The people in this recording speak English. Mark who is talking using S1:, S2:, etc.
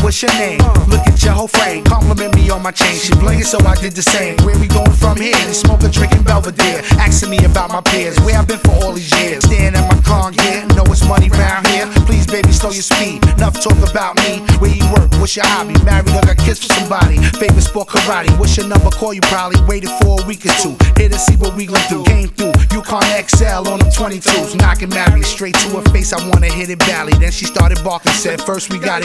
S1: what's your name? Look at your whole frame, compliment me on my chain. She blingin', so I did the same. Where we going from here? They smoking, drinking Belvedere, asking me about my peers, where I've been for all these years. Staring at my car gear, know it's money round here. Please, baby, slow your speed. Enough talk about me. Where you work? What's your hobby? Married or got kids for somebody? Favorite sport, karate. What's your number? Call you probably. Waited for a week or two. Here to see what we gon' do. Came through. Yukon XL on them 22s. Knocking Mary straight to her face. I wanna hit it valley. Then she started barking. Said first we gotta